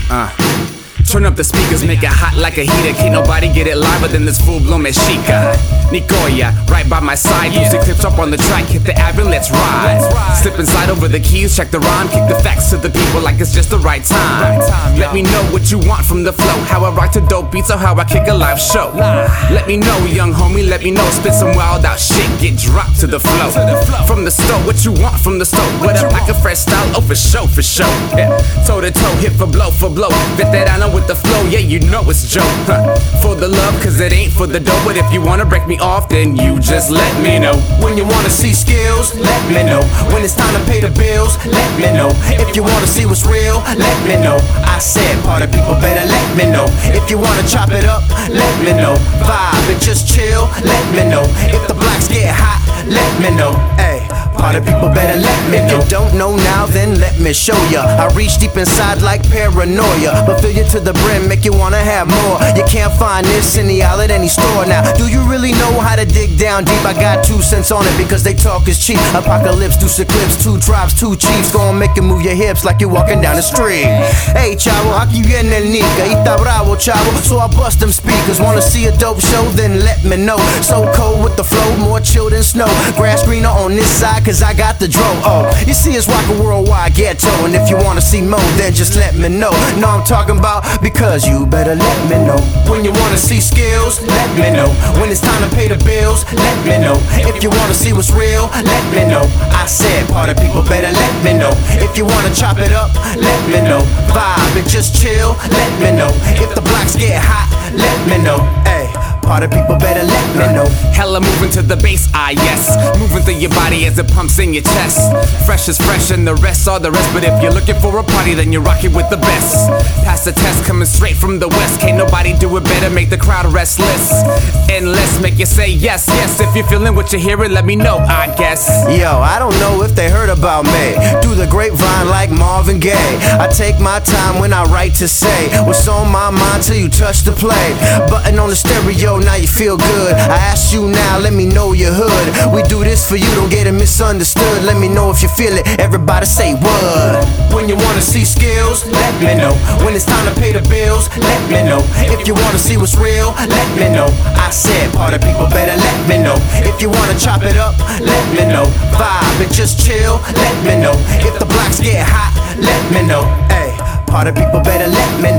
Turn up the speakers, make it hot like a heater. Can't nobody get it liver than this full-blown Mexica. Nicoya, right by my side. Music clips up on the track, hit the ab and let's ride. Slip inside over the keys, check the rhyme. Kick the facts to the people like it's just the right time. Let me know what you want from the flow. How I rock to dope beats or how I kick a live show. Let me know, young homie, let me know. Spit some wild out shit, get dropped to the flow. From the stove, what you want from the stove. What up, like a fresh style, oh for show, for show. Toe to toe, hit for blow, for blow. Bet that I know with the flow, yeah, you know it's Joe. For the love, cause it ain't for the dough. But if you wanna break me off, then you just let me know. When you wanna see skills, let me know. When it's time to pay the bills, let me know. If you wanna see what's real, let me know. I said party people better let me know. If you wanna chop it up, let me know. Vibe and just chill, let me know. If the blocks get hot, let me know. Ay, party people better let me know. If you don't know now, then let me show ya. I reach deep inside like paranoia, but fill you to the brim, make you wanna have more. You can't find this in the outlet any store. Now, do you really know how to dig down deep? I got 2 cents on it because they talk is cheap. Apocalypse, deuce eclipse, 2 tribes, 2 chiefs. Gonna make you move your hips like you're walking down the street. Hey chavo, aquí viene el nica, y está bravo chavo, so I bust them speakers. Wanna see a dope show? Then let me know. So cold with the flow, more chill than snow. Grass greener on this side, cause I got the dro. Oh, you see it's rock a worldwide ghetto. And if you wanna see more, then just let me know. Know I'm talking about, because you better let me know. When you wanna see skills, let me know. When it's time to pay the bills, let me know. If you wanna see what's real, let me know. I said party people better let me know. If you wanna chop it up, let me know. Vibe and just chill, let me know. If the blocks get hot, let me know. Ay, party people better let me know. Hella moving to the bass, yes. Moving through your body as it pumps in your chest. Fresh is fresh and the rest are the rest. But if you're looking for a party, then you're rocking with the best. Pass the test, coming straight from the west. Can't nobody do it better, make the crowd restless. Endless, make you say yes, yes. If you're feeling what you're hearing, let me know, I guess. Yo, I don't know if they heard about me. Through the grapevine like Marvin Gaye. I take my time when I write to say what's on my mind till you touch the play button on the stereo, now you feel good. I ask you now, let me know your hood. We do this for you, don't get it misunderstood. Let me know if you feel it, everybody say what. When you wanna see skills, let me know. When it's time to pay the bills, let me know. If you wanna see what's real, let me know. I said party people better let me know. If you wanna chop it up, let me know. Vibe and just chill, let me know. If the blocks get hot, let me know. Ay, party people better let me know.